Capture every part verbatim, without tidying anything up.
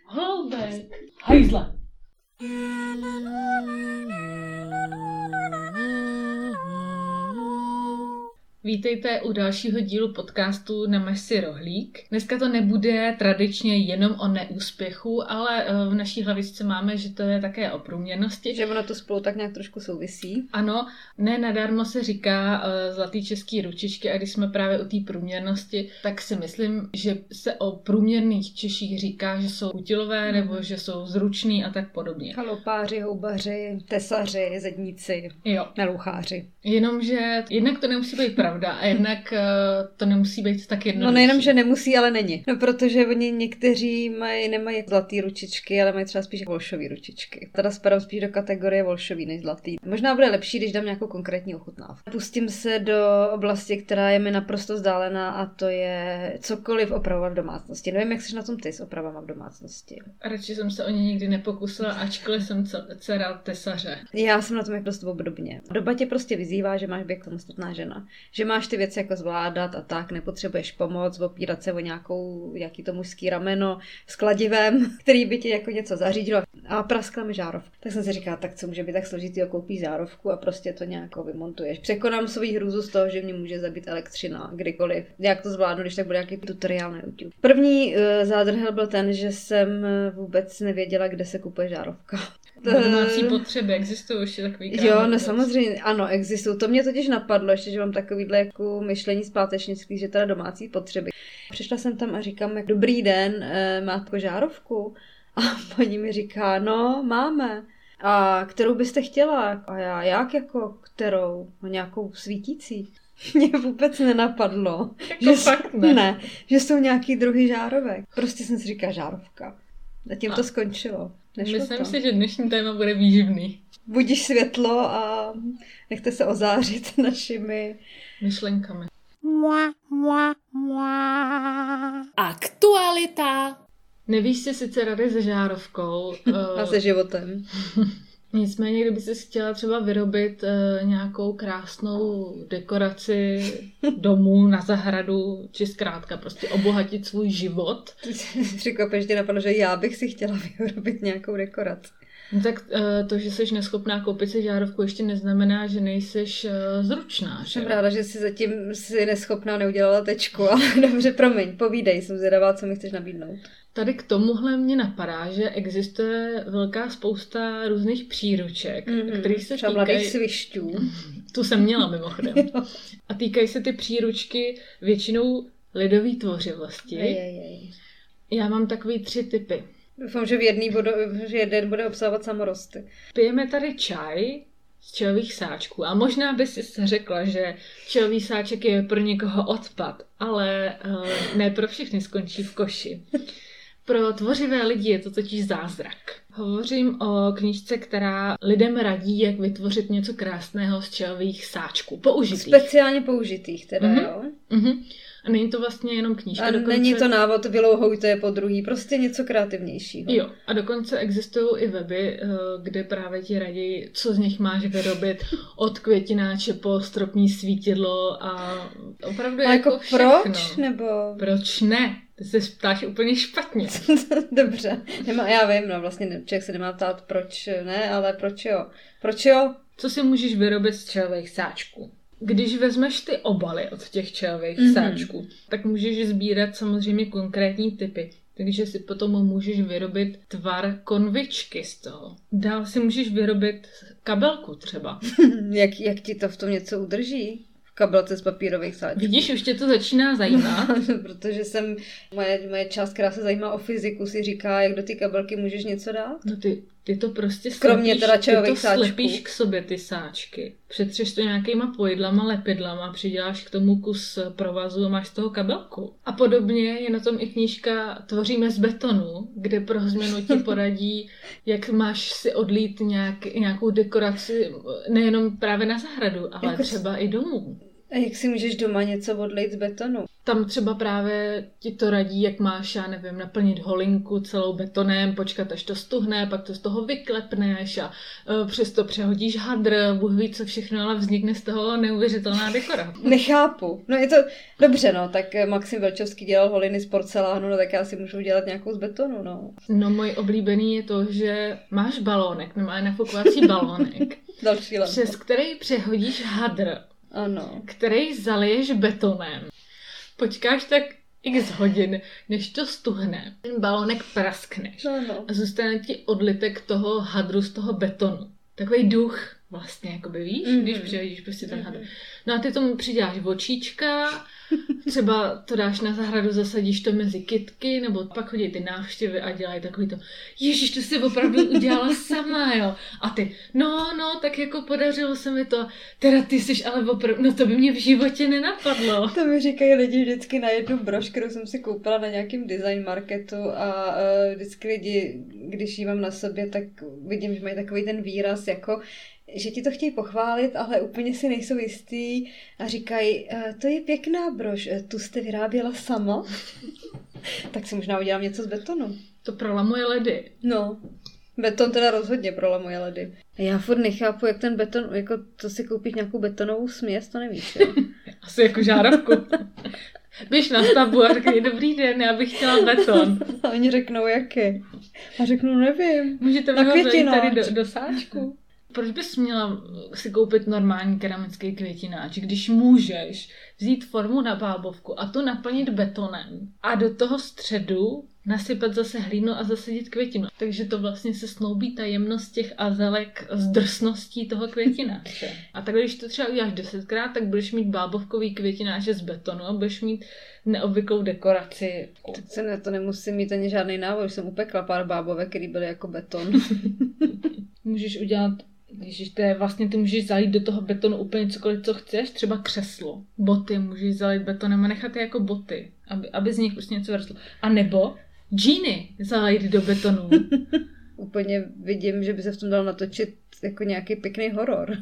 Holoubek. Hajzle. Vítejte u dalšího dílu podcastu Namaž si rohlík. Dneska to nebude tradičně jenom o neúspěchu, ale v naší hlavičce máme, že to je také o průměrnosti. Že ono to spolu tak nějak trošku souvisí. Ano, ne nadarmo se říká uh, zlatý český ručičky a když jsme právě u té průměrnosti, tak si myslím, že se o průměrných Češích říká, že jsou utilové mm. nebo že jsou zruční a tak podobně. Chalupáři, houbaři, tesaři, zedníci, jo. Melucháři. Jenomže jednak to nemusí být pravda a jednak uh, to nemusí být tak jednoduché. No nejenom, že nemusí, ale není. No protože oni někteří mají, nemají zlatý ručičky, ale mají třeba spíš volšový ručičky. Teda spadám spíš do kategorie volšový než zlatý. Možná bude lepší, když dám nějakou konkrétní ochutnávku. Pustím se do oblasti, která je mi naprosto vzdálená a to je cokoliv opravovat v domácnosti. Nevím, jak jsi na tom ty s opravama v domácnosti. Radši jsem se o ně nikdy nepokusila, ačkoliv jsem dcera tesaře. Já jsem na tom jak dost obdobně. Doba tě prostě vyzývá, že máš být samostatná žena. Že máš ty věci jako zvládat a tak, nepotřebuješ pomoc, opírat se o nějakou, jaký to mužský rameno s kladivem, který by ti jako něco zařídilo. A praskla mi žárovka. Tak jsem si říkala, tak co může být tak složitý, koupíš žárovku a prostě to nějak vymontuješ. Překonám svou hrůzu z toho, že mě může zabít elektřina kdykoliv. Jak to zvládnu, když tak bude nějaký tutoriál na YouTube. První uh, zádrhel byl ten, že jsem vůbec nevěděla, kde se kupuje žárovka. Domácí potřeby, existují ještě takový kámen. Jo, no samozřejmě, ano, existují. To mě totiž napadlo, ještě, že mám takovýhle jako myšlení zpátečnický, že teda domácí potřeby. Přišla jsem tam a říkám, jak dobrý den, e, máte žárovku? A paní mi říká, no, máme. A kterou byste chtěla? A já, jak jako kterou? No, nějakou svítící. Mě vůbec nenapadlo. Jako že fakt ne. ne. Že jsou nějaký druhý žárovek. Prostě jsem si říkala žárovka. A tím a to skončilo. Nešlo myslím to. si, že dnešní téma bude výživný. Budíš světlo a nechte se ozářit našimi myšlenkami. Mua, mua, mua. Aktualita. Nevíš si sice rady se žárovkou. A se životem. Nicméně, kdyby jsi chtěla třeba vyrobit uh, nějakou krásnou dekoraci domů na zahradu, či zkrátka prostě obohatit svůj život. Překvapeš, tě napadlo, že já bych si chtěla vyrobit nějakou dekoraci. No tak uh, to, že jsi neschopná koupit si žárovku, ještě neznamená, že nejseš uh, zručná. Že? Jsem ráda, že jsi zatím si neschopná neudělala tečku, ale dobře, promiň, povídej, jsem zvědavá, co mi chceš nabídnout. Tady k tomuhle mě napadá, že existuje velká spousta různých příruček, mm-hmm. kterých se třeba týkají... mladých svišťů. Tu jsem měla mimochodem. A týkají se ty příručky většinou lidové tvořivosti. Ej, ej, ej. Já mám takový tři typy. Doufám, že v jedný bude, že jeden bude obsahovat samorosty. Pijeme tady čaj z čajových sáčků a možná by si řekla, že čajový sáček je pro někoho odpad, ale uh, ne pro všechny skončí v koši. Pro tvořivé lidi je to totiž zázrak. Hovořím o knížce, která lidem radí, jak vytvořit něco krásného z čajových sáčků. Použitých. Speciálně použitých teda, mm-hmm. jo? Mm-hmm. A není to vlastně jenom knížka. A dokonce... není to návod, vylouhujte je po druhý, prostě něco kreativnějšího. Jo, a dokonce existují i weby, kde právě ti radí, co z nich máš vyrobit, od květináče po stropní svítidlo a opravdu a jako, jako všechno. Proč? Nebo... Proč ne? Ty se ptáš úplně špatně. Dobře, Nemá, já vím, no vlastně člověk se nemá ptát proč ne, ale proč jo. Proč jo? Co si můžeš vyrobit z čajových sáčků? Když vezmeš ty obaly od těch čajových mm-hmm. sáčků, tak můžeš sbírat samozřejmě konkrétní typy. Takže si potom můžeš vyrobit tvar konvičky z toho. Dál si můžeš vyrobit kabelku třeba. jak, jak ti to v tom něco udrží? V kabelce z papírových sáčků. Vidíš, už tě to začíná zajímat. Protože jsem, moje, moje část, která se zajímá o fyziku, si říká, jak do ty kabelky můžeš něco dát. No ty, ty to prostě Kromě slepíš, teda ty to sáčků. slepíš k sobě ty sáčky. Přetřeš to nějakýma pojdlama, lepidlama, přiděláš k tomu kus provazu a máš z toho kabelku. A podobně je na tom i knížka Tvoříme z betonu, kde pro změnu ti poradí, jak máš si odlít nějak, nějakou dekoraci, nejenom právě na zahradu, ale jako třeba i domů. A jak si můžeš doma něco odlejt z betonu? Tam třeba právě ti to radí, jak máš, já nevím, naplnit holinku celou betonem, počkat, až to stuhne, pak to z toho vyklepneš a uh, přes to přehodíš hadr, Bůh ví co všechno, ale vznikne z toho neuvěřitelná dekorace. Nechápu. No je to dobře, no, tak Maxim Velčovský dělal holiny z porcelánu, no tak já si můžu dělat nějakou z betonu, no. No můj oblíbený je to, že máš balónek, normálně nafukovací balónek, Další lampa. přes který přehodíš hadr, Ano. který zaliješ betonem. Počkáš tak x hodin, než to stuhne. Ten balónek praskneš No, no. a zůstane ti odlitek toho hadru z toho betonu. Takový duch vlastně, jakoby víš, mm-hmm. když přehodíš prostě ten hadr. No a ty tomu přiděláš očíčka, třeba to dáš na zahradu, zasadíš to mezi kytky, nebo pak chodí ty návštěvy a dělají takový to, ježiš, to jsi opravdu udělala sama, jo. A ty, no, no, tak jako podařilo se mi to, teda ty jsi ale opravdu, no to by mě v životě nenapadlo. To mi říkají lidi vždycky na jednu brož, kterou jsem si koupila na nějakém design marketu a uh, vždycky lidi, když ji mám na sobě, tak vidím, že mají takový ten výraz jako, že ti to chtějí pochválit, ale úplně si nejsou jistý a říkají, to je pěkná brož, tu jste vyráběla sama? Tak si možná udělám něco z betonu. To prolamuje ledy. No, beton teda rozhodně prolamuje ledy. A já furt nechápu, jak ten beton, jako to si koupíš nějakou betonovou směs, to nevíš, jo? Asi jako žárovku. Běž na stavbu a řekni, dobrý den, já bych chtěla beton. A oni řeknou, jaký? A řeknu, nevím. Můžete mi ho vejít tady do, do sáčku? Proč bys měla si koupit normální keramický květináč, když můžeš vzít formu na bábovku a tu naplnit betonem a do toho středu nasypat zase hlínu a zasadit květinu. Takže to vlastně se snoubí ta jemnost těch azelek s drsností toho květináče. A tak když to třeba uděláš desetkrát, tak budeš mít bábovkový květináče z betonu a budeš mít neobvyklou dekoraci. Tak se ne, to nemusím mít ani žádný návod, už jsem upekla pár bábovek, který byly jako beton. Můžeš udělat Ježiš, to je vlastně, ty můžeš zalít do toho betonu úplně cokoliv, co chceš, třeba křeslo. Boty můžeš zalít betonem a nechat je jako boty, aby, aby z nich prostě něco vyrostlo. A nebo džíny zalít do betonu. Úplně vidím, že by se v tom dal natočit jako nějaký pěkný horor.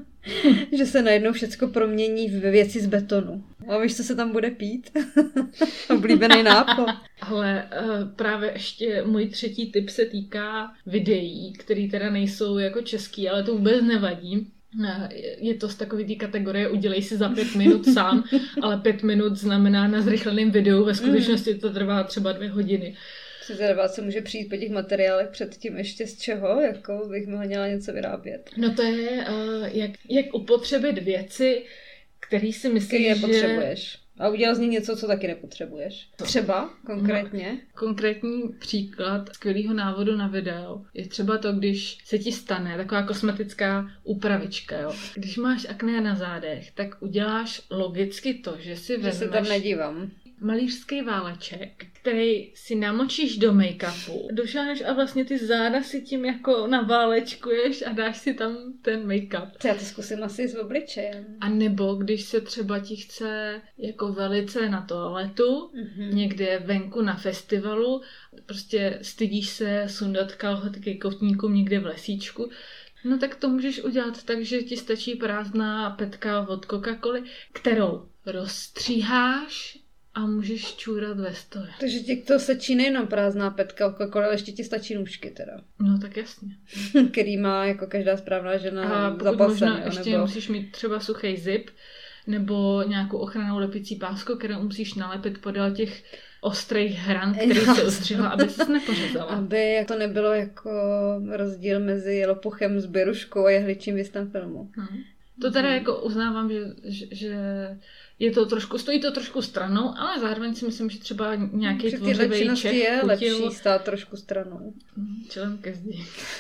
Že se najednou všecko promění ve věci z betonu. A víš, co se tam bude pít? Oblíbený nápoj. Ale uh, právě ještě můj třetí tip se týká videí, které teda nejsou jako český, ale to vůbec nevadí. Uh, je to z takový té kategorie udělej si za pět minut sám, ale pět minut znamená na zrychleném videu, ve skutečnosti to trvá třeba dvě hodiny. Si zvědavá, co může přijít po těch materiálech předtím ještě z čeho, jako bych mohla měla něco vyrábět. No to je, uh, jak, jak upotřebit věci, které si myslíš, že... nepotřebuješ. A udělal z ní něco, co taky nepotřebuješ. Třeba konkrétně? No, konkrétní příklad skvělého návodu na video je třeba to, když se ti stane taková kosmetická úpravička. Jo. Když máš akné na zádech, tak uděláš logicky to, že si vezmeš... Že se tam nedívám. Malířský váleček, který si namočíš do make-upu, došáhneš a vlastně ty záda si tím jako naválečkuješ a dáš si tam ten make-up. Já to zkusím asi s obličejem. A nebo když se třeba ti chce jako velice na toaletu, mm-hmm. někde venku na festivalu, prostě stydíš se sundat kalhotky koutníkům někde v lesíčku, no tak to můžeš udělat tak, že ti stačí prázdná petka od Coca-Coly, kterou rozstříháš a můžeš čůrat ve stoje. Takže ti to sečí nejenom prázdná petka od Coca-Coly, ale ještě ti stačí nůžky teda. No tak jasně. Který má jako každá správná žena a pokud zapasen, možná jo, ještě nebo... musíš mít třeba suchý zip, nebo nějakou ochrannou lepicí pásku, kterou musíš nalepit podél těch ostrých hran, který se ostřihla, aby se nepořezala. Aby to nebylo jako rozdíl mezi lopochem s beruškou a jehličím v jistém filmu. Hmm. To teda jako uznávám, že, že, že je to trošku, stojí to trošku stranou, ale zároveň si myslím, že třeba nějaký tvořivý Čech je chutil... lepší stát trošku stranou. Čelem ke zdi.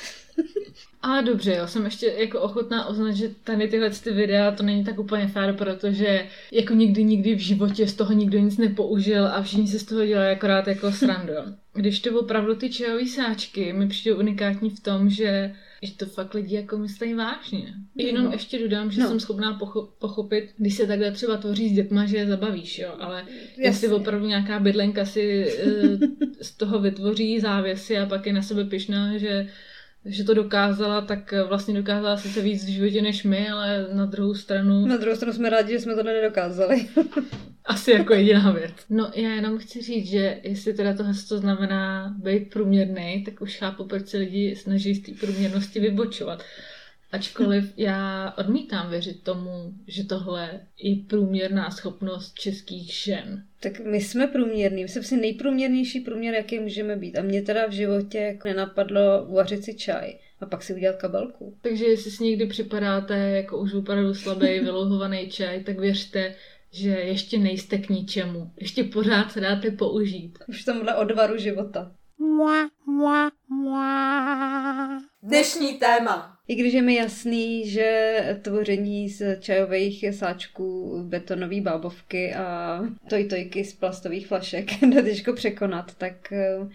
Ale dobře, já jsem ještě jako ochotná oznat, že tady tyhle ty videa to není tak úplně fér, protože jako nikdy, nikdy v životě z toho nikdo nic nepoužil a všichni se z toho dělají akorát jako srandu. Když to opravdu ty čajové sáčky mi přijdou unikátní v tom, že že to fakt lidi jako myslí vážně. Jenom no. ještě dodám, že no. jsem schopná pocho- pochopit, když se takhle třeba tvoří s dětma, že je zabavíš, jo, ale Jasně. jestli opravdu nějaká bydlenka si uh, z toho vytvoří závěsy a pak je na sebe pyšná, že že to dokázala, tak vlastně dokázala sice víc v životě než my, ale na druhou stranu... Na druhou stranu jsme rádi, že jsme to nedokázali. Asi jako jediná věc. No já jenom chci říct, že jestli teda tohle to znamená být průměrný, tak už chápu, proč se lidi snaží z té průměrnosti vybočovat. Ačkoliv já odmítám věřit tomu, že tohle je průměrná schopnost českých žen. Tak my jsme průměrní, my jsme si nejprůměrnější průměr, jaký můžeme být. A mě teda v životě jako nenapadlo uvařit si čaj a pak si udělat kabelku. Takže jestli si někdy připadáte jako už opravdu slabý, vylouhovaný čaj, tak věřte, že ještě nejste k ničemu. Ještě pořád se dáte použít. Už v tomhle odvaru života. Mua, mua, mua. Dnešní téma. I když je mi jasný, že tvoření z čajových sáčků, betonové bábovky a tojtojky z plastových flašek jde těžko překonat, tak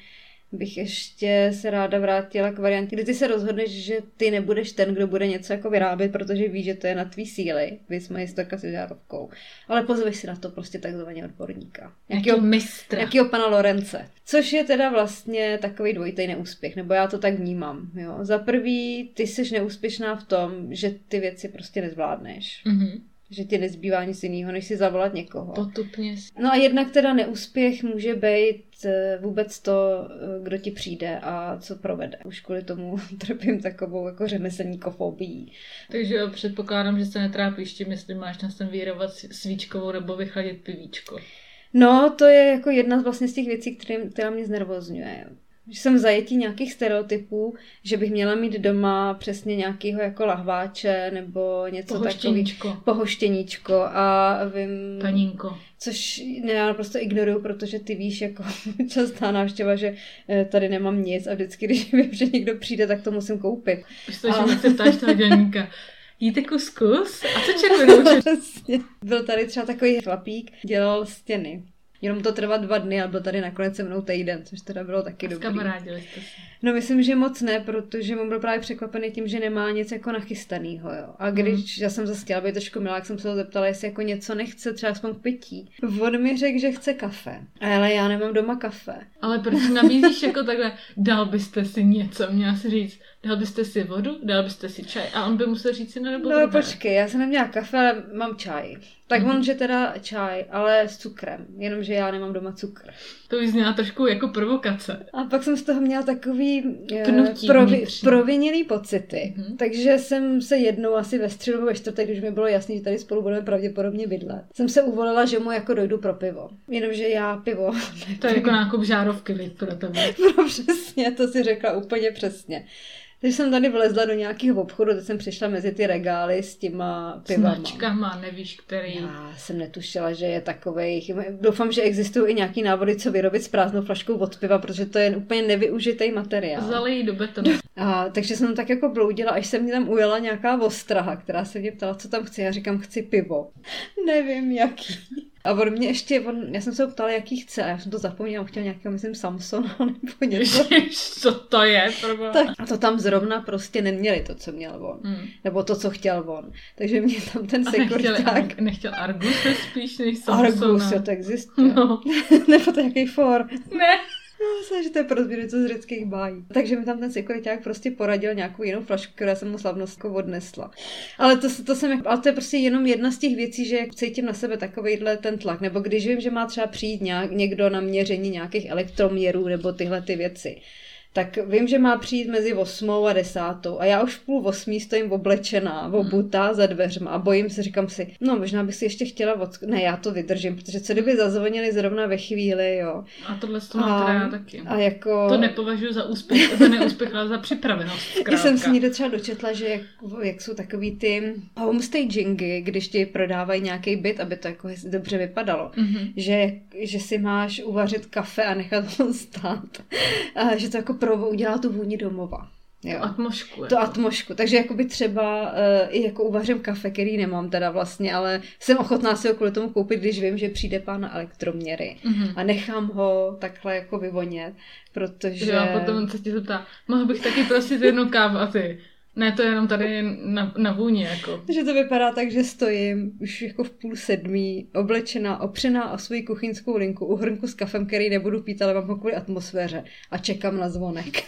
bych ještě se ráda vrátila k variantě, kdy ty se rozhodneš, že ty nebudeš ten, kdo bude něco jako vyrábět, protože víš, že to je na tvý síly. Vy jsme historka s žárovkou. Ale pozveš si na to prostě takzvaně odborníka. Jakýho mistra. Jakýho pana Lorence. Což je teda vlastně takový dvojitý neúspěch, nebo já to tak vnímám. Jo. Za prvý, ty jsi neúspěšná v tom, že ty věci prostě nezvládneš. Mhm. Že ti nezbývá nic jiného, než si zavolat někoho. Potupně. No a jednak teda neúspěch může být vůbec to, kdo ti přijde a co provede. Už kvůli tomu trpím takovou jako řemeslníkofobii. Takže jo, předpokládám, že se netrápíš tím, jestli máš naservírovat svíčkovou nebo vychladit pivíčko. No, to je jako jedna z vlastně z těch věcí, které, která mě znervozňuje. Že jsem v zajetí nějakých stereotypů, že bych měla mít doma přesně nějakého jako lahváče nebo něco Pohoštěníčko. takový. Pohoštěníčko. A vím... Panínko. Což ne, já prostě ignoruju, protože ty víš, jako častá návštěva, že tady nemám nic a vždycky, když vím, že někdo přijde, tak to musím koupit. Už to, že mi se ptáš toho dělníka. Jíte kuskus? A co červenou? Přesně. Byl tady třeba takový chlapík, dělal stěny. Jenom to trvá dva dny a byl tady nakonec se mnou týden, což teda bylo taky dobrý. Kamarádili jste se. No myslím, že moc ne, protože on byl právě překvapený tím, že nemá nic jako nachystanýho, jo. A když mm. já jsem zase chtěla být trošku milá, jak jsem se ho zeptala, jestli jako něco nechce, třeba aspoň k pití. On mi řekl, že chce kafe. Ale já nemám doma kafe. Ale proč nabízíš jako takhle, dal byste si něco, měla si říct, dal byste si vodu, dal byste si čaj a on by musel říct si no nebo No počkej, já jsem neměla kafe, ale mám čaj. Tak mm. on, že teda čaj, ale s cukrem, jenomže já nemám doma cukr. To už zněla trošku jako provokace. A pak jsem z toho měla takový Pnutí provi, vnitřní. proviněný pocity. Mm. Takže jsem se jednou asi ve středu nebo ve čtvrtek, když mi bylo jasný, že tady spolu budeme pravděpodobně bydlet, jsem se uvolila, že mu jako dojdu pro pivo. Jenomže já pivo... To je jako nákup žárovky, víc pro tebe. No přesně, to si řekla úplně přesně. Takže jsem tady vlezla do nějakého obchodu, teď jsem přišla mezi ty regály s těma pivama. Značkama, nevíš, který. Já jsem netušila, že je takovej. Doufám, že existují i nějaký návody, co vyrobit s prázdnou flaškou od piva, protože to je úplně nevyužitý materiál. Zalej do betonu. A, takže jsem tak jako bloudila, až se mě tam ujela nějaká ostraha, která se mě ptala, co tam chci. Já říkám, chci pivo. Nevím, jaký. A on mě ještě, on, já jsem se ho ptala, jaký chce, a já jsem to zapomněla, chtěl nějakého, myslím, Samsona nebo něco. Co to je? Proba? Tak, a to tam zrovna prostě neměli to, co měl on. Hmm. Nebo to, co chtěl on. Takže mě tam ten sekuriták... Nechtěl Arguse spíš než Samsona. Argus, jo, to existuje. No. Nebo to nějaký for. Ne. No, myslím, že to je pro něco z řeckých bájí. Takže mi tam ten sekuriták prostě poradil nějakou jinou flašku, která jsem mu slavnostkou odnesla. Ale to, to jsem, ale to je prostě jenom jedna z těch věcí, že cítím na sebe takovejhle ten tlak. Nebo když vím, že má třeba přijít nějak, někdo na měření nějakých elektroměrů nebo tyhle ty věci. Tak vím, že má přijít mezi osmou a desátou a já už v půl osmí stojím oblečená, obutá za dveřma a bojím se, říkám si, no možná bych si ještě chtěla odsk... Ne, já to vydržím, protože co kdyby zazvonili zrovna ve chvíli, jo. A tohle to mám teda já taky. A jako... To nepovažuji za úspěch, za neúspěch, ale za připravenost. Já jsem si někde třeba dočetla, že jak, jak jsou takový ty homestagingy, když ti prodávají nějaký byt, aby to jako dobře vypadalo, mm-hmm. že, že si máš uvařit kafe a nechat ho stát. A že to jako pro, udělá tu vůni domova. Jo. Atmošku. To jako. atmošku. Takže jakoby třeba uh, i jako uvařím kafe, který nemám teda vlastně, ale jsem ochotná si ho kvůli tomu koupit, když vím, že přijde pán na elektroměry. Mm-hmm. A nechám ho takhle jako vyvonět, protože... Jo, a potom se ti zeptá, mohl bych taky prosit jednu kávu a ty... Ne, to je jenom tady na, na vůni, jako. Takže to vypadá tak, že stojím už jako v půl sedmí, oblečená, opřená o svoji kuchyňskou linku u hrnku s kafem, který nebudu pít, ale mám ho kvůli atmosféře a čekám na zvonek.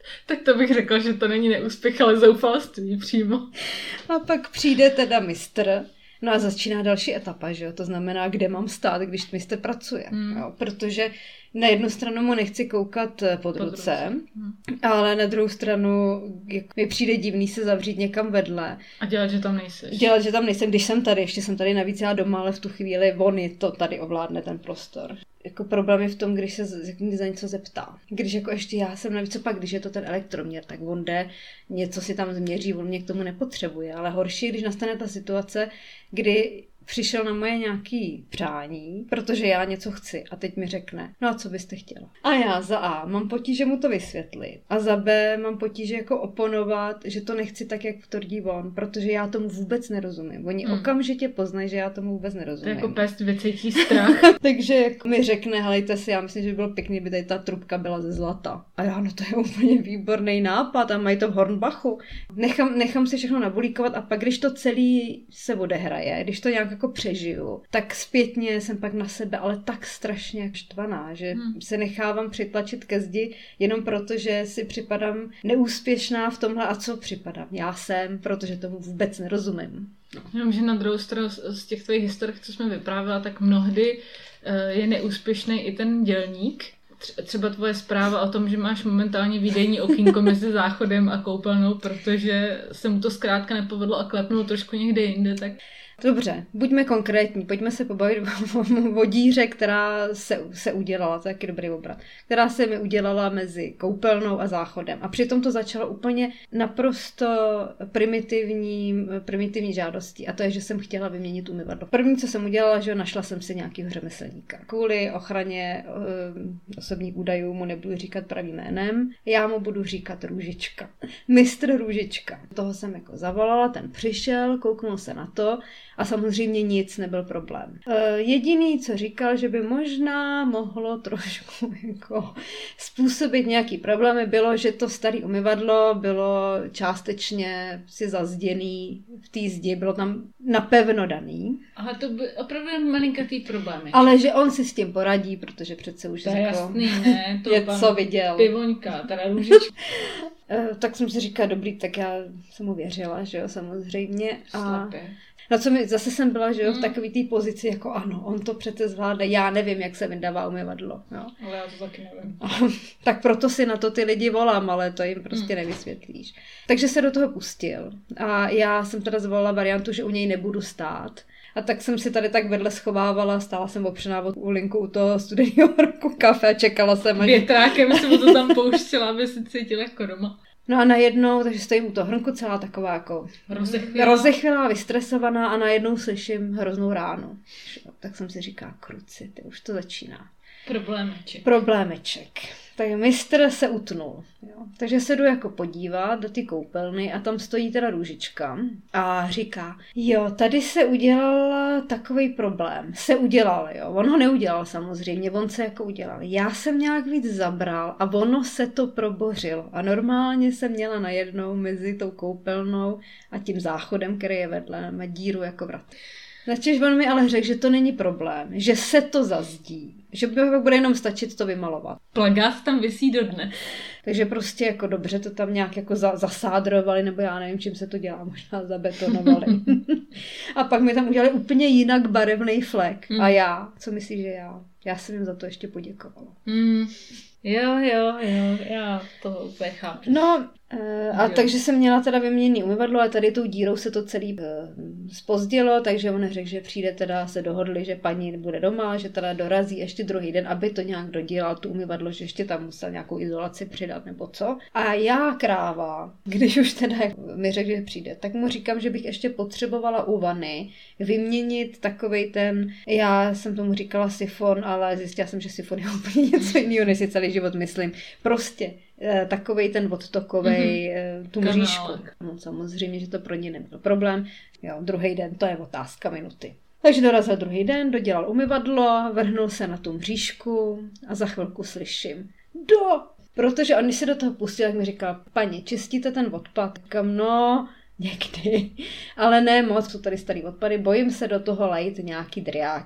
Tak to bych řekla, že to není neúspěch, ale zoufalství přímo. A pak přijde teda mistr, no a začíná další etapa, že jo? To znamená, kde mám stát, když mistr pracuje. Hmm. Jo? Protože na jednu stranu mu nechci koukat pod, pod ruce, hmm. ale na druhou stranu mi přijde divný se zavřít někam vedle. A dělat, že tam nejseš. Dělat, že tam nejsem, když jsem tady, ještě jsem tady navíc já doma, ale v tu chvíli on to tady ovládne ten prostor. Jako problém je v tom, když se za něco zeptá. Když jako ještě já jsem navíc, co pak, když je to ten elektroměr, tak on jde, něco si tam změří, on mě k tomu nepotřebuje. Ale horší, když nastane ta situace, kdy přišel na moje nějaký přání, protože já něco chci a teď mi řekne, no a co byste chtěla? A já za A mám potíže mu to vysvětlit a za B mám potíže jako oponovat, že to nechci tak, jak tvrdí on, protože já tomu vůbec nerozumím. Oni hmm. okamžitě poznají, že já tomu vůbec nerozumím. To jako pest vycítí strach. Takže jako mi řekne, helejte si, já myslím, že by bylo pěkný, by tady ta trubka byla ze zlata. A já, no to je úplně výborný nápad a mají to v Hornbachu. Nechám, nechám si všechno nabulíkovat a pak, když to celý se odehraje, když to nějak jako přežiju, tak zpětně jsem pak na sebe ale tak strašně štvaná, že hmm. se nechávám přitlačit ke zdi jenom proto, že si připadám neúspěšná v tomhle a co připadám. Já jsem, protože tomu vůbec nerozumím. No. Jenom, že na druhou stranu z těch tvojich historik, co jsme vyprávěla, tak mnohdy je neúspěšný i ten dělník. Třeba tvoje zpráva o tom, že máš momentálně výdejní okýnko mezi záchodem a koupelnou, protože se mu to zkrátka nepovedlo a klepnul trošku někde jinde, tak... Dobře, buďme konkrétní, pojďme se pobavit o díře, která se, se udělala, to je taky dobrý obrat, která se mi udělala mezi koupelnou a záchodem. A přitom to začalo úplně naprosto primitivní, primitivní žádostí a to je, že jsem chtěla vyměnit umyvadlo. První, co jsem udělala, že našla jsem si nějakého řemeslníka. Kvůli ochraně e, osobních údajů mu nebudu říkat pravým jménem, já mu budu říkat Růžička. Mistr Růžička. Toho jsem jako zavolala, ten přišel, kouknul se na to, a samozřejmě nic, nebyl problém. E, jediný, co říkal, že by možná mohlo trošku jako způsobit nějaký problémy, bylo, že to staré umyvadlo bylo částečně si zazděný v té zdi, bylo tam napevno daný. Aha, to by opravdu malinkatý problémy. Ale že on si s tím poradí, protože přece už to jako jasný, ne? To něco viděl. Pivoňka, teda Růžička. e, tak jsem si říkala, dobrý, tak já jsem mu věřila, že jo, samozřejmě. A Slepě. na co mi, zase jsem byla, že jo, v takový té pozici, jako ano, on to přece zvládne, já nevím, jak se vydává umyvadlo, jo. Ale já to taky nevím. Tak proto si na to ty lidi volám, ale to jim prostě nevysvětlíš. Takže se do toho pustil a já jsem teda zvolila variantu, že u něj nebudu stát. A tak jsem si tady tak vedle schovávala, stála jsem opřená od úlinku u toho studeného horku kafe a čekala jsem. Až... Větrákem jsem mu to tam pouštěla, aby se cítila jako doma. No a najednou, takže stojím u toho hrnku celá taková jako rozechvělá, rozechvělá vystresovaná a najednou slyším hroznou ránu. Tak jsem si říká, kruci, ty už to začíná. Problémeček. Problémeček. Tak mistr se utnul. Jo. Takže se jdu jako podívat do ty koupelny a tam stojí teda Růžička a říká, jo, tady se udělal takový problém. Se udělal, jo. On ho neudělal samozřejmě, on se jako udělal. Já jsem nějak víc zabral a ono se to probořilo. A normálně jsem měla najednou mezi tou koupelnou a tím záchodem, který je vedle, má díru jako vrat. Načež on mi ale řekl, že to není problém, že se to zazdí, že bude jenom stačit to vymalovat. Plagát tam visí dodnes. Takže prostě jako dobře to tam nějak jako za, zasádrovali, nebo já nevím, čím se to dělá, možná zabetonovali. A pak mi tam udělali úplně jinak barevný flek. Mm. A já, co myslíš, že já? Já jsem jim za to ještě poděkovala. Mm. Jo, jo, jo, já to úplně chápu. No, a jo. Takže jsem měla teda vyměněný umyvadlo a tady tou dírou se to celý zpozdilo, takže on řekl, že přijde teda, se dohodli, že paní bude doma, že teda dorazí ještě druhý den, aby to nějak dodělal, tu umyvadlo, že ještě tam musel nějakou izolaci přidat nebo co. A já kráva, když už teda mi řekl, že přijde, tak mu říkám, že bych ještě potřebovala u vany vyměnit takovej ten, já jsem tomu říkala sifon, ale zjistila jsem, že sifon je úplně něco jiného, než si celý život myslím. Prostě takovej ten odtokovej, mm-hmm. tu mřížku. No samozřejmě, že to pro ně nebyl problém. Jo, druhý den, to je otázka minuty. Takže dorazil druhý den, dodělal umyvadlo, vrhnul se na tu mřížku a za chvilku slyším do! Protože on, když se do toho pustil, tak mi říkal, paní, čistíte ten odpad? Říkám, no, někdy, ale ne moc, jsou tady starý odpady, bojím se do toho lejt nějaký driáky.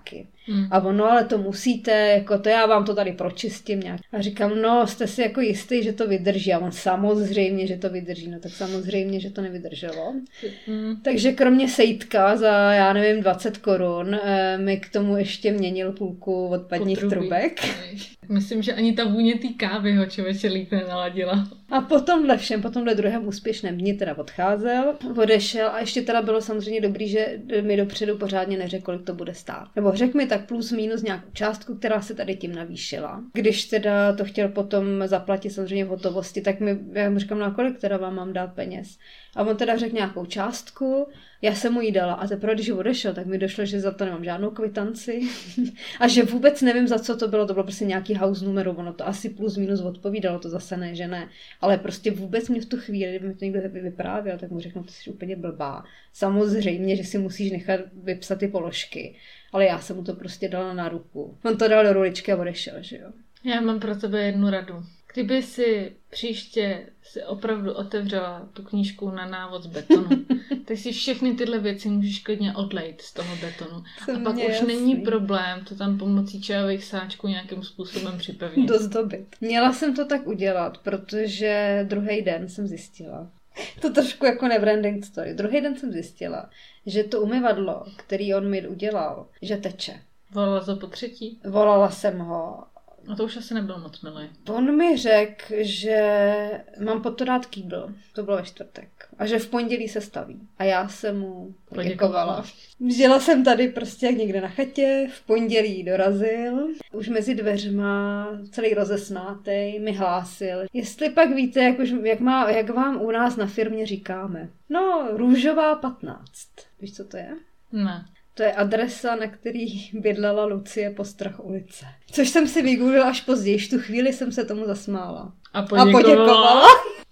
Mm. A ono, ale to musíte, jako to já vám to tady pročistím nějak. A říkám, no, jste si jako jistý, že to vydrží. A on samozřejmě, že to vydrží. No tak samozřejmě, že to nevydrželo. Mm. Takže kromě sejtka za, já nevím, dvacet korun, eh, mi k tomu ještě měnil půlku odpadních trubek. Myslím, že ani ta vůně té kávy ho člověče líp nenaladila. A po tomhle všem, po tomhle druhém úspěšném dni teda odcházel, odešel a ještě teda bylo samozřejmě dobrý, že mi dopředu pořádně neřekl, kolik to bude stát. Nebo řekl mi tak plus minus nějakou částku, která se tady tím navýšila. Když teda to chtěl potom zaplatit samozřejmě v hotovosti, tak mi, já mu říkám, na kolik teda vám mám dát peněz. A on teda řekl nějakou částku, já jsem mu jí dala a teprve, když odešel, tak mi došlo, že za to nemám žádnou kvitanci a že vůbec nevím, za co to bylo, to bylo prostě nějaký house numero, ono to asi plus minus odpovídalo, to zase ne, že ne, ale prostě vůbec mě v tu chvíli, kdyby mi to někdo vyprávěl, tak mu řeknu, ty jsi úplně blbá. Samozřejmě, že si musíš nechat vypsat ty položky, ale já jsem mu to prostě dala na ruku. On to dal do ruličky a odešel, že jo. Já mám pro tebe jednu radu. Kdyby si příště si opravdu otevřela tu knížku na návod z betonu, tak si všechny tyhle věci můžeš klidně odlejt z toho betonu. To a pak už jasný. Není problém to tam pomocí čajových sáčků nějakým způsobem připevnit. Dozdobit. Měla jsem to tak udělat, protože druhý den jsem zjistila. To trošku jako nebranding story. Druhý den jsem zjistila, že to umyvadlo, který on mi udělal, že teče. Volala to po třetí? Volala jsem ho. No to už asi nebylo moc milý. On mi řekl, že mám pod to dát kýbl. To bylo ve čtvrtek. A že v pondělí se staví. A já jsem mu poděkovala. Žila jsem tady prostě jak někde na chatě, v pondělí dorazil. Už mezi dveřma, celý rozesmátej, mi hlásil. Jestli pak víte, jak, už, jak, má, jak vám u nás na firmě říkáme. No, Růžová patnáct. Víš, co to je? Ne. To je adresa, na který bydlela Lucie Postrach ulice. Což jsem si vygooglila až později, tu chvíli jsem se tomu zasmála. A poděkovala. A poděkovala.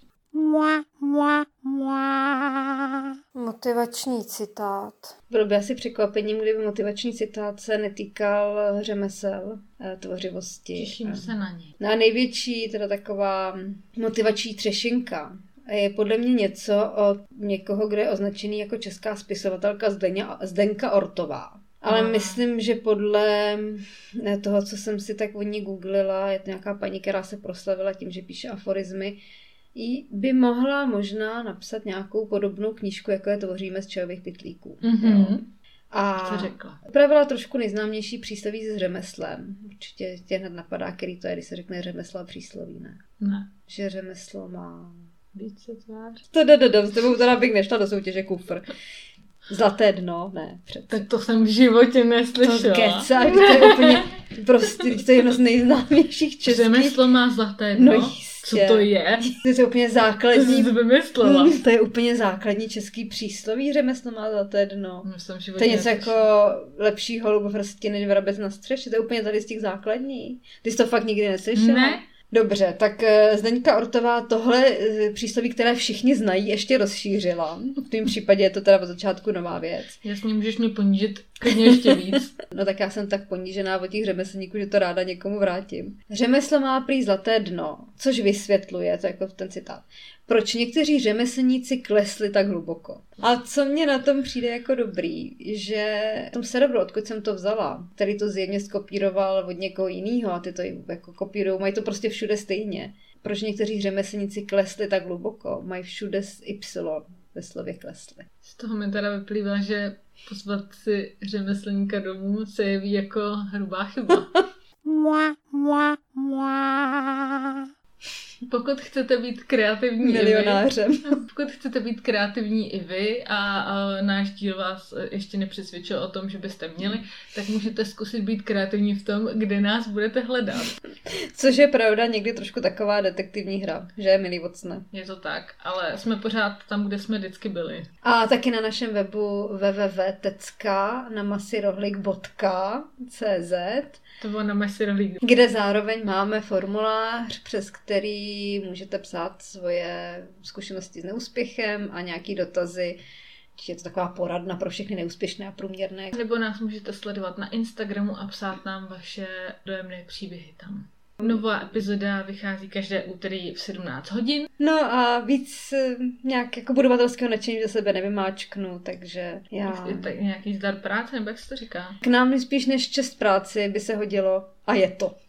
Mua, mua, mua. Motivační citát. Bylo by asi překvapením, kdyby motivační citát se netýkal řemesel, tvořivosti. Těším se na něj. Na největší, teda taková motivační třešinka. Je podle mě něco od někoho, kdo je označený jako česká spisovatelka Zdeňa, Zdenka Ortová. Ale mm. myslím, že podle toho, co jsem si tak o ní googlila, je to nějaká paní, která se proslavila tím, že píše aforizmy, i by mohla možná napsat nějakou podobnou knížku, jako je Tvoříme z čajových pytlíků. Mm-hmm. A co řekla? Upravila trošku nejznámější přísloví s řemeslem. Určitě tě hned napadá, který to je, když se řekne řemeslo a přísloví, ne? Ne. Že řemeslo má... Více tvář. To jde, jde, s tebou teda bych nešla do soutěže kufr. Zlaté dno, ne, přece. Tak to jsem v životě neslyšela. To kecáš, to je úplně, prostě, to je jedno z nejznámějších českých. Řemeslo má zlaté dno? No co to je? To je úplně základní. To jsi vymyslela. Hmm, to je úplně základní český přísloví, řemeslo má zlaté dno. To je něco jako lepší holub v hrsti než vrabec na střeše, to je úplně tady z těch základních. Ty jsi to fakt nikdy neslyšela? Ne. Dobře, tak Zdeňka Ortová tohle přísloví, které všichni znají, ještě rozšířila. V tom případě je to teda od začátku nová věc. Jasně, můžeš mě ponížit klidně ještě víc. No tak já jsem tak ponížená od těch řemeslníků, že to ráda někomu vrátím. Řemeslo má prý zlaté dno, což vysvětluje, to jako ten citát, proč někteří řemeslníci klesli tak hluboko. A co mě na tom přijde jako dobrý, že v tom serveru, odkud jsem to vzala, který to zjevně skopíroval od někoho jiného a ty to jako kopírujou, mají to prostě všude stejně. Proč někteří řemeslníci klesli tak hluboko? Mají všude s Y ve slově klesli. Z toho mi teda vyplývá, že pozvat si řemeslníka domů se jeví jako hrubá chyba. Mua, mua, mua. Pokud chcete být kreativní milionářem. I vy, pokud chcete být kreativní i vy a, a náš díl vás ještě nepřesvědčil o tom, že byste měli, tak můžete zkusit být kreativní v tom, kde nás budete hledat. Což je pravda, někdy trošku taková detektivní hra, že je milý vocne. Je to tak, ale jsme pořád tam, kde jsme vždycky byli. A taky na našem webu w w w tečka namasirohlik tečka c z To bylo na Masirohlík. Kde zároveň máme formulář, přes který můžete psát svoje zkušenosti s neúspěchem a nějaký dotazy. Je to taková poradna pro všechny neúspěšné a průměrné. Nebo nás můžete sledovat na Instagramu a psát nám vaše dojemné příběhy tam. Nová epizoda vychází každé úterý v sedmnáct hodin. No a víc eh, nějak jako budovatelského nadšení ze sebe nevymáčknu, takže já... Je tak nějaký zdar práce, nebo jak se to říká? K nám spíš než čest práci by se hodilo a je to.